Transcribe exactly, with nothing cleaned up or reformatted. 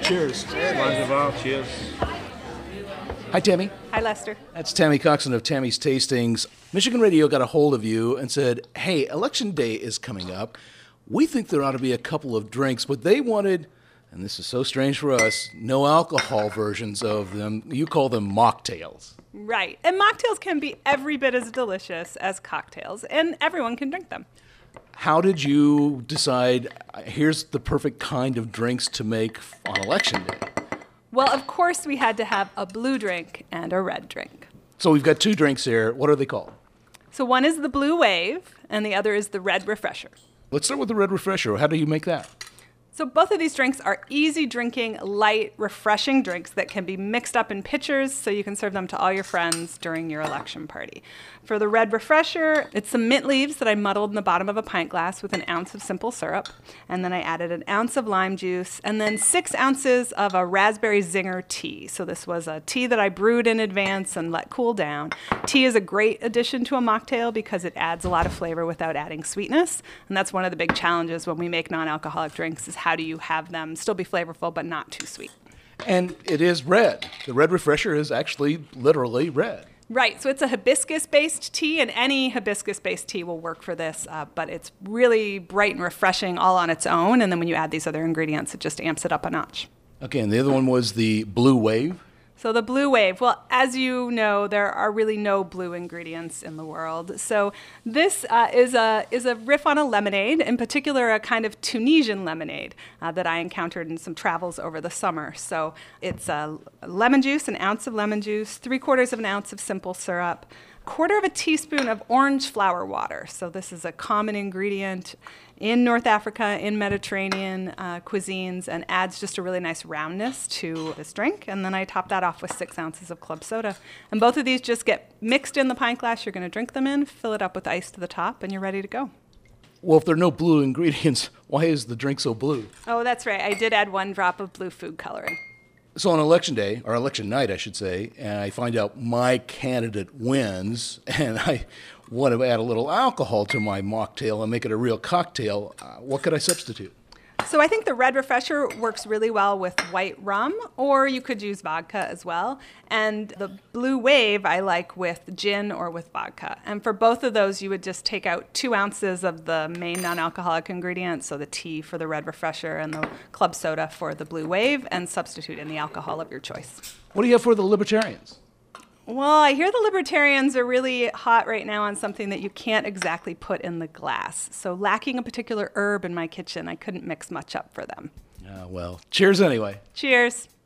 Cheers. Cheers. Cheers. Hi, Tammy. Hi, Lester. That's Tammy Coxon of Tammy's Tastings. Michigan Radio got a hold of you and said, hey, Election Day is coming up. We think there ought to be a couple of drinks, but they wanted, and this is so strange for us, no alcohol versions of them. You call them mocktails. Right. And mocktails can be every bit as delicious as cocktails, and everyone can drink them. How did you decide, here's the perfect kind of drinks to make on Election Day? Well, of course, we had to have a blue drink and a red drink. So we've got two drinks here. What are they called? So one is the Blue Wave, and the other is the Red Refresher. Let's start with the Red Refresher. How do you make that? So both of these drinks are easy drinking, light, refreshing drinks that can be mixed up in pitchers so you can serve them to all your friends during your election party. For the Red Refresher, it's some mint leaves that I muddled in the bottom of a pint glass with an ounce of simple syrup, and then I added an ounce of lime juice, and then six ounces of a raspberry zinger tea. So this was a tea that I brewed in advance and let cool down. Tea is a great addition to a mocktail because it adds a lot of flavor without adding sweetness, and that's one of the big challenges when we make non-alcoholic drinks is how do you have them still be flavorful but not too sweet. And it is red. The Red Refresher is actually literally red. Right, so it's a hibiscus-based tea, and any hibiscus-based tea will work for this, uh, but it's really bright and refreshing all on its own, and then when you add these other ingredients, it just amps it up a notch. Okay, and the other one was the Blue Wave. So the Blue Wave, well, as you know, there are really no blue ingredients in the world. So this uh, is a is a riff on a lemonade, in particular a kind of Tunisian lemonade uh, that I encountered in some travels over the summer. So it's uh, lemon juice, an ounce of lemon juice, three quarters of an ounce of simple syrup, quarter of a teaspoon of orange flower water. So this is a common ingredient in North Africa, in Mediterranean uh, cuisines, and adds just a really nice roundness to this drink. And then I top that off with six ounces of club soda. And both of these just get mixed in the pint glass you're going to drink them in, fill it up with ice to the top, and you're ready to go. Well, if there are no blue ingredients, why is the drink so blue? Oh, that's right. I did add one drop of blue food coloring. So on election day, or election night, I should say, and I find out my candidate wins, and I want to add a little alcohol to my mocktail and make it a real cocktail, uh, what could I substitute? So I think the Red Refresher works really well with white rum, or you could use vodka as well. And the Blue Wave I like with gin or with vodka. And for both of those, you would just take out two ounces of the main non-alcoholic ingredients, so the tea for the Red Refresher and the club soda for the Blue Wave, and substitute in the alcohol of your choice. What do you have for the libertarians? Well, I hear the libertarians are really hot right now on something that you can't exactly put in the glass. So lacking a particular herb in my kitchen, I couldn't mix much up for them. Uh, well, cheers anyway. Cheers.